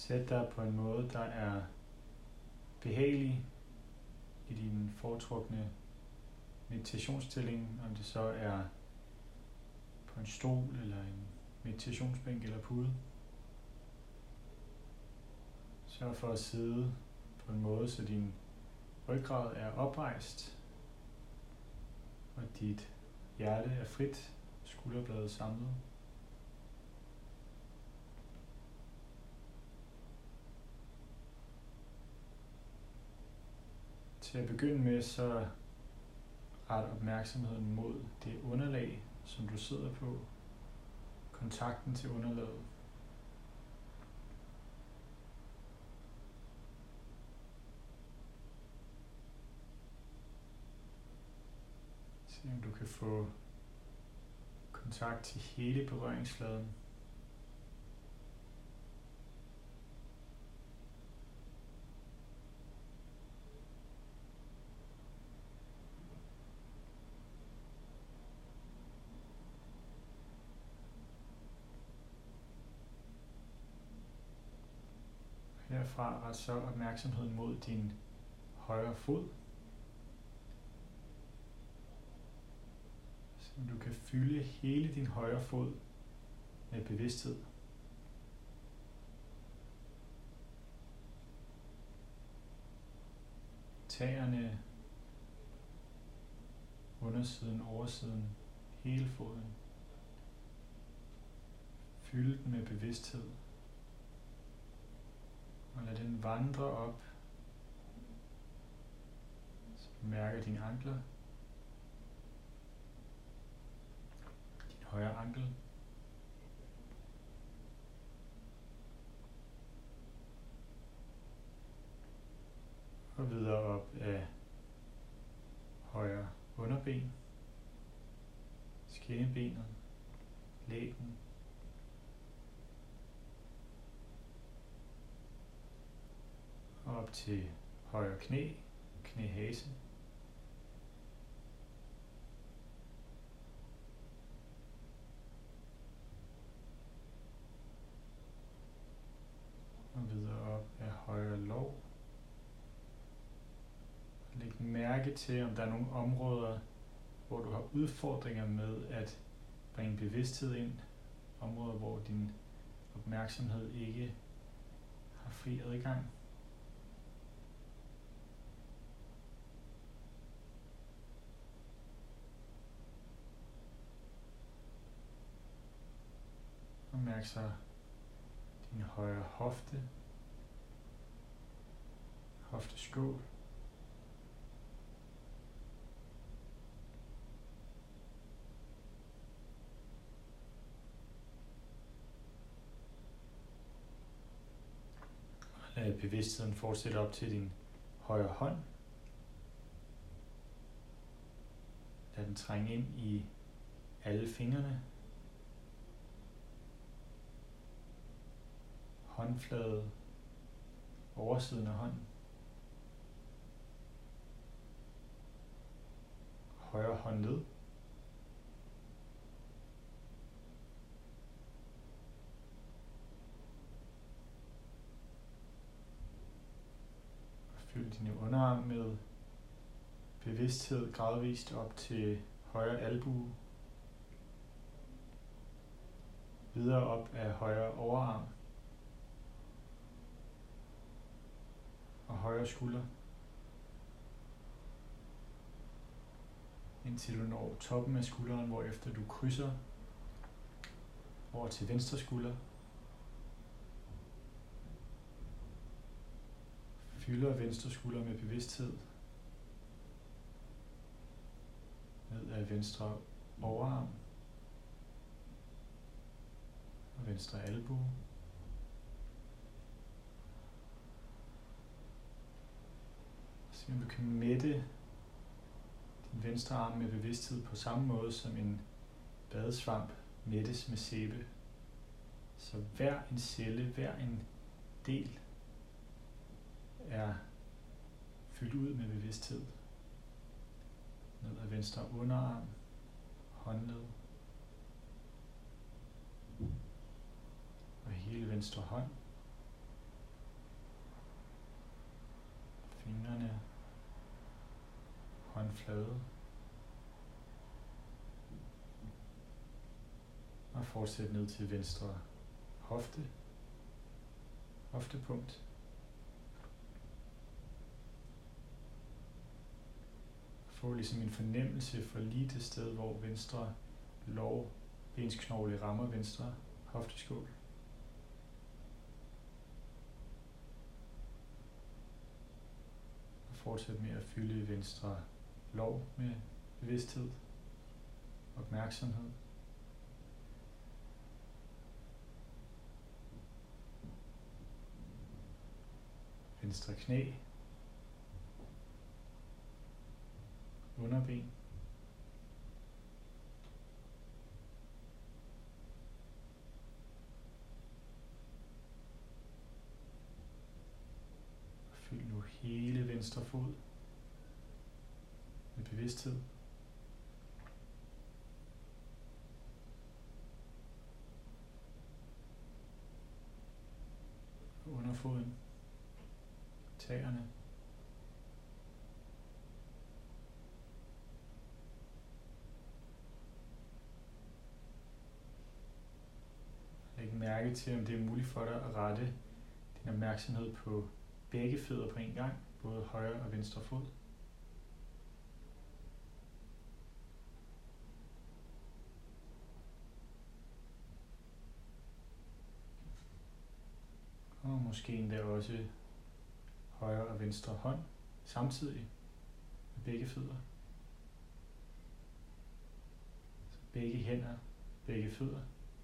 Sæt dig på en måde, der er behagelig i din foretrukne meditationsstilling, om det så er på en stol eller en meditationsbænk eller pude. Sørg for at sidde på en måde, så din ryggrad er oprejst, og dit hjerte er frit, skulderbladet samlet. Til at begynde med, så ret opmærksomheden mod det underlag, som du sidder på, kontakten til underlaget. Se om du kan få kontakt til hele berøringsfladen. Herfra ret så opmærksomheden mod din højre fod. Så du kan fylde hele din højre fod med bevidsthed. Tæerne, undersiden, oversiden, hele foden. Fyld den med bevidsthed. Og lad den vandre op, så du mærker dine ankler, din højre ankel, og videre op af højre underben, skinnebenet, lægen, og op til højre knæ, knæhase. Og videre op af højre lår. Læg mærke til, om der er nogle områder, hvor du har udfordringer med at bringe bevidsthed ind. Områder, hvor din opmærksomhed ikke har fri adgang. Og mærk så din højre hofte, hofteskål, lad bevidstheden fortsætte op til din højre hånd. Lad den trænge ind i alle fingrene. Håndflade, oversiden af hånden. Højre håndled. Fyld dine underarm med bevidsthed gradvist op til højre albue. Videre op af højre overarm. Og højre skulder, indtil du når toppen af skulderen, hvorefter du krydser over til venstre skulder. Fylder venstre skulder med bevidsthed ned af venstre overarm og venstre albue. Så du kan mætte din venstre arm med bevidsthed på samme måde som en badesvamp mættes med sæbe. Så hver en celle, hver en del er fyldt ud med bevidsthed. Ned ad venstre underarm, håndled og hele venstre hånd. håndflade. Og fortsæt ned til venstre hoftepunkt. Få ligesom en fornemmelse for lige det sted, hvor venstre lårbensknogle rammer venstre hofteskål. Og fortsæt med at fylde venstre lår med bevidsthed og opmærksomhed. Venstre knæ, underben, fyld nu hele venstre fod med bevidsthed. Underfoden, tæerne, læg mærke til, om det er muligt for dig at rette din opmærksomhed på begge fødder på en gang, både højre og venstre fod. Og måske endda også højre og venstre hånd samtidig med begge fødder. Så begge hænder, begge fødder.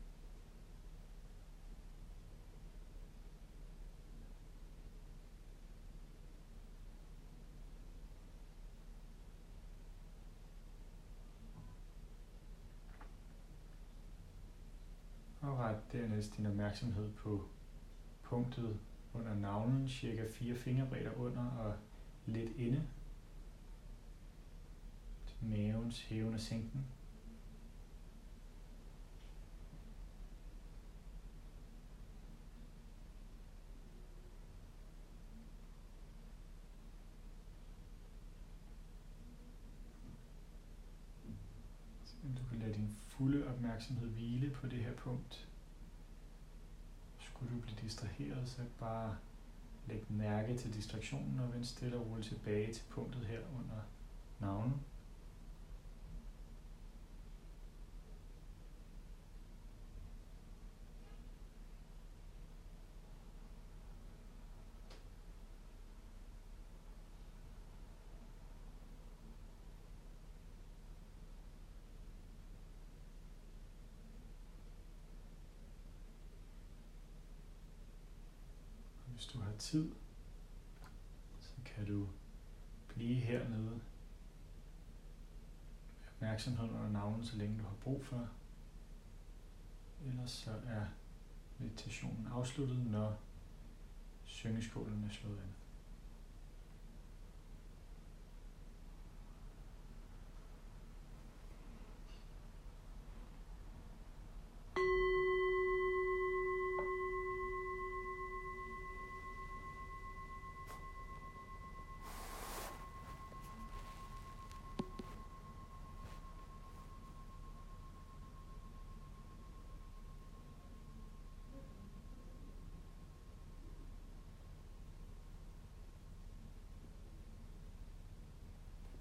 Og ret dernæst din opmærksomhed på punktet under navlen, cirka 4 fingerbredder under og lidt inde. Til mavens hæven og sænken. Du kan lade din fulde opmærksomhed hvile på det her punkt. Skulle du blive distraheret, så bare læg mærke til distraktionen og vend stille og roligt tilbage til punktet her under navlen. Hvis du har tid, så kan du blive hernede med opmærksomheden under navlen, så længe du har brug for. Ellers så er meditationen afsluttet, når syngeskålen er slået an.